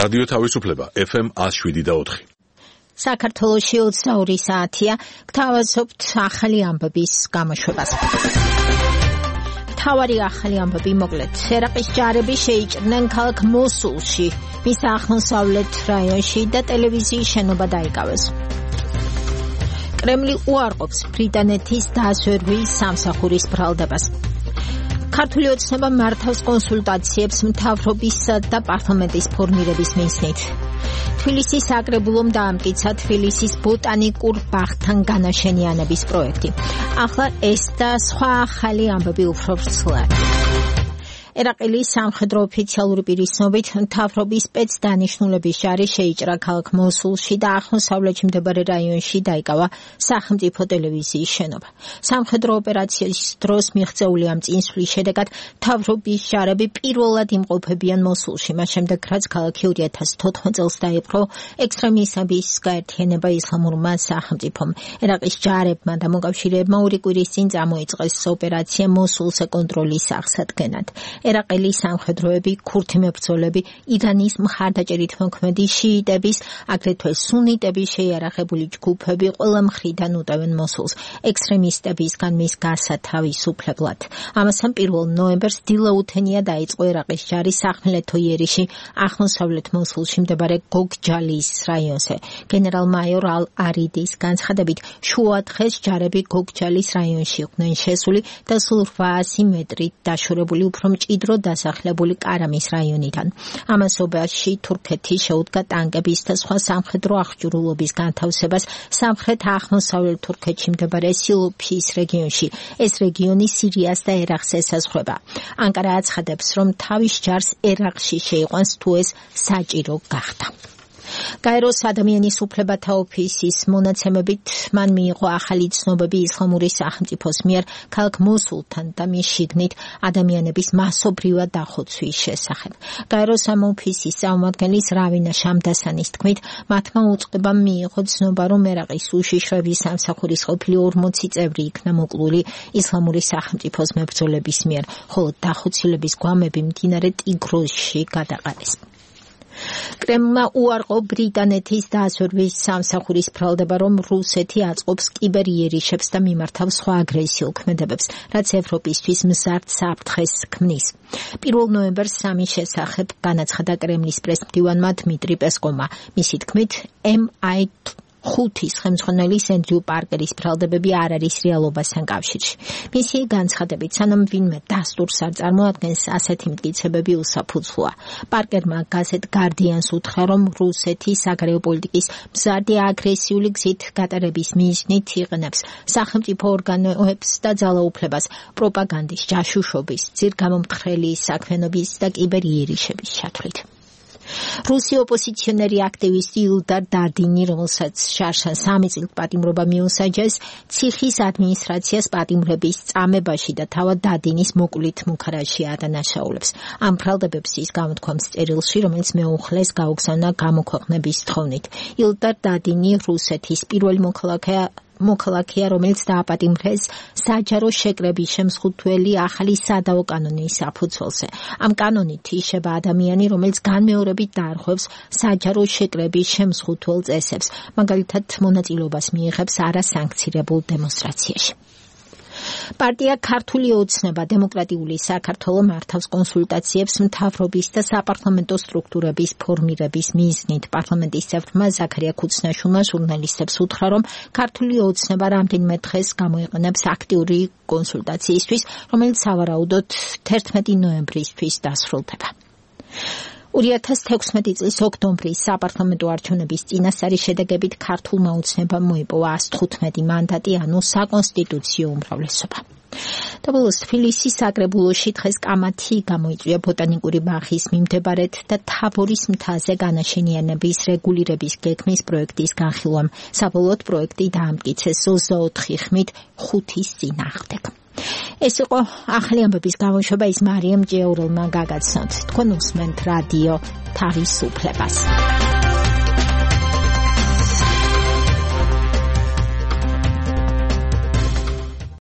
რადიო თავისუფლება FM 107.4. საქართველოში 22 საათია. გთავაზობთ ახალი ამბების გამოშვებას. მთავარი ახალი ამბები მოკლედ. ერაყის ჯარები შეიჭრნენ ქალაქ მოსულში, მის აღმოსავლეთ რაიონში და ტელევიზიის შენობა დაიკავეს. კრემლი უარყოფს ბრიტანეთის დაზვერვის სამსახურის ბრალდებას. ქართული ოცნება მართავს კონსულტაციებს მთავრობისა და პარლამენტის ფორმირების მიზნით. თბილისის საკრებულომ დაამტკიცა თბილისის ბოტანიკურ ბაღთან განაშენიანების პროექტი. ახლა ეს და სხვა ახალი ამბები უფრო ვრცლად. ერაყილის სამხედრო ოფიციალური პირის ცნობით მთავრობის სპეცდანიშნულების ჯარი შეიჭრა ქალაქ მოსულში და აღმოსავლეთში მდებარე რაიონში დაიკავა სახელმწიფო ტელევიზიის შენობა. სამხედრო ოპერაციის დროს მიღწეული ამ წინსვლის შედეგად მთავრობის ჯარები პირველად იმყოფებიან მოსულში, მას შემდეგ რაც ქალაქი 2014 წელს დაიპყრო ექსტრემისტების გაერთიანება ისლამურმა სახელმწიფომ. ერაყის ჯარებმა და მოკავშირეებმა ორი კვირის წინ წამოიწყეს ოპერაცია მოსულზე კონტროლის აღსადგენად. ერაყელი სამხედროები, ქურთი მებრძოლები, ირანის მხარდაჭერით მოქმედი შიიტების, აგრეთვე სუნიტების შეიარაღებული ჯგუფები ყველა მხრიდან უტევენ მოსულს ექსტრემისტებისგან მის გასათავისუფლებლად. ამასთან 1 ნოემბერს დილაუთენია დაიწყო ერაყის ჯარი სახმელეთო იერიში აღმოსავლეთ მოსულში მდებარე გოგჯალის რაიონზე. გენერალ-მაიორ ალ-არიდის განცხადებით, შუა დღეს ჯარები გოგჯალის რაიონში იყვნენ შესული და სულ 800 მეტრით დაშორებული უფრო მჭიდრო დასახლებული კარამის რაიონიდან. ამასობაში თურქეთი შეუდგა ტანკების და სხვა სამხედრო აღჭურვილობის განთავსებას სამხრეთ აღმოსავლეთ თურქეთში მდებარე სილოფის რეგიონში. ეს რეგიონი სირიას და ერაყს ესაზღვრება. ანკარა აცხადებს, რომ თავის ჯარს ერაყში შეიყვანს თუ ეს საჭირო გახდა. გაეროს ადამიანის უფლებათა ოფისის მონაცემებით მან მიიღო ახალი ცნობები ისლამური სახელმწიფოს მიერ ქალაქ მოსულთან და მის შიგნით ადამიანების მასობრივად დახოცვის შესახებ. გაეროს ამ ოფისის წარმომადგენლის რავინა შამდასანის თქმით, მათმა უწყებამ მიიღო ცნობა, რომ ერაყის უშიშროების სამსახურის ყოფილი 40 წევრი იქნა მოკლული ისლამური სახელმწიფოს მებრძოლების მიერ, ხოლო დახოცილების გვამები მდინარე ტიგროსში გადაყარეს. კრემლმა უარყო ბრიტანეთის დაზვერვის სამსახურის ბრალდება, რომ რუსეთი აწყობს კიბერიერიშებს და მიმართავს სხვა აგრესიულ ქმედებებს, რაც ევროპისთვის მზარდ საფრთხეს ქმნის. 1 ნოემბერს სამის შესახებ განაცხადა კრემლის პრესმდივანმა დმიტრი პესკოვმა. მისი თქმით, MI5 ხელმძღვანელის ენდრიუ პარკერის ბრალდებები არ არის რეალობასთან კავშირში. მისი განცხადებით, სანამ ვინმე დასტურს არ წარმოადგენს, ასეთი მტკიცებები უსაფუძვლოა. პარკერმა გაზეთ გარდიანს უთხრა, რომ რუსეთი საგარეო პოლიტიკის მზარდი აგრესიული გზით გატარების მიზნით იყენებს სახელმწიფო ორგანოებს და ძალაუფლებას პროპაგანდის, ჯაშუშობის, ძირგამომტხრელი საქმიანობის და კიბერიერიშების ჩათვლით. რუსი ოპოზიციონერი აქტივისტი ილდარ დადინი, რომელსაც შარშან 3 წლით პატიმრობა მიუსაჯეს, ციხის ადმინისტრაციას პატიმრების წამებაში და თავად დადინის მოკლით მუქარაში ადანაშაულებს. ამ ბრალდებებს ის გამოთქვამს წერილში, რომელიც მეუხლეს გაუგზავნა გამოქვეყნების თხოვნით. ილდარ დადინი რუსეთის პირველი მოქალაქეა, რომელიც დააპატიმრეს საჯარო შეკრების შემსხუთველი ახალი სადაო კანონის საფუძველზე. ამ კანონით იშება ადამიანი, რომელიც განმეორებით დაარღვევს საჯარო შეკრების შემსხუთველ წესებს, მაგალითად მონაწილეობას მიიღებს არასანქცირებულ დემონსტრაციაში. პარტია ქართული ოცნება დემოკრატიული საქართველო მართავს კონსულტაციებს მთავრობის და საპარლამენტო სტრუქტურების ფორმირების მიზნით. პარლამენტის წევრმა ზაქარია ქუცნაშვილმა ჟურნალისტებს უთხრა, რომ ქართული ოცნება რამდენიმე დღეს გამოიყენებს აქტიური კონსულტაციისთვის, რომელიც სავარაუდოდ 11 ნოემბრისთვის დასრულდება. 2016 წლის ოქტომბრის საპარლამენტო არჩევნების წინასწარი შედეგებით ქართულმა ოცნებამ მოიპოვა 115 მანდატი, ანუ საკონსტიტუციო უმრავლესობა. და ბოლოს თბილისის საკრებულოში დღეს კამათი გამოიწვია ბოტანიკური ბაღის მიმდებარედ და თაბორის მთაზე განაშენიანების რეგულირების გეგმის პროექტის განხილვამ. საბოლოოდ პროექტი დაამტკიცეს 24 ხმით 5-ის წინააღმდეგ. ეს იყო ახალი ამბების გამოშვება, ის მარიამ ჭიაურელმა გაგაცნოთ. თქვენ უსმენთ რადიო თავისუფლებას.